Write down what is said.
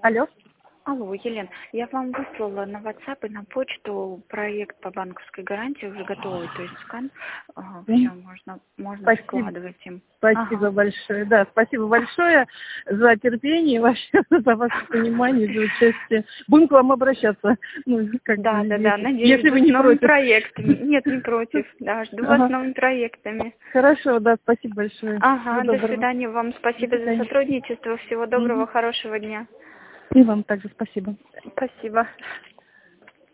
Алло. Алло, Елена, я вам выслала на WhatsApp и на почту проект по банковской гарантии уже готовый, то есть скан, все, можно Спасибо. складывать им. Спасибо большое. Да, спасибо большое за терпение, вообще, за ваше понимание, за участие. Будем к вам обращаться. Ну, Да, надеюсь, если вы с не новыми против. проектами. Нет, не против. Да, жду вас с новыми проектами. Хорошо, да, спасибо большое. Ага, Всего до доброго. свидания вам. До Спасибо за свидания. сотрудничество. Всего доброго, хорошего дня. И вам также спасибо. Спасибо.